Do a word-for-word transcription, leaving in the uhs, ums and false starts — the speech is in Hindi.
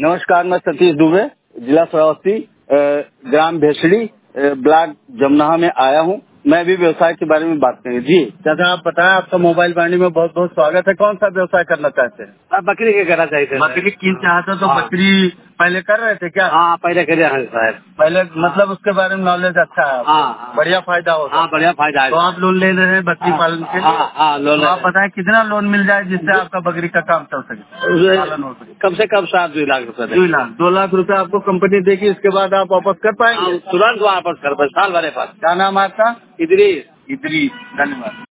नमस्कार, मैं सतीश दुबे, जिला श्रावस्ती, ग्राम भेसड़ी, ब्लॉक जमुना में आया हूँ। मैं भी व्यवसाय के बारे में बात करेंगे। जी चाचा, आप बताएं, आपका मोबाइल वाणी में बहुत बहुत स्वागत है। कौन सा व्यवसाय करना चाहते हैं? आप बकरी के करना चाहते हैं? बकरी की चाहते तो हाँ। बकरी पहले कर रहे थे क्या? हाँ, पहले करे हैं साहब। पहले हाँ। मतलब उसके बारे में नॉलेज अच्छा है? हाँ, हाँ। बढ़िया फायदा होगा। हाँ, बढ़िया फायदा है। तो आप लोन ले रहे हैं बकरी पालन के लिए? हाँ, हाँ, लोन। तो आप बताएं कितना लोन मिल जाए जिससे आपका बकरी का काम चल सके, पालन हो सके? कम से कम सात दो लाख रुपए। दो लाख दो लाख रुपए आपको कंपनी देगी, इसके बाद आप वापस कर पाएंगे? तुरंत वापस कर पाए, साल भरे पास। क्या नाम है आपका? इधरी इदरी, धन्यवाद।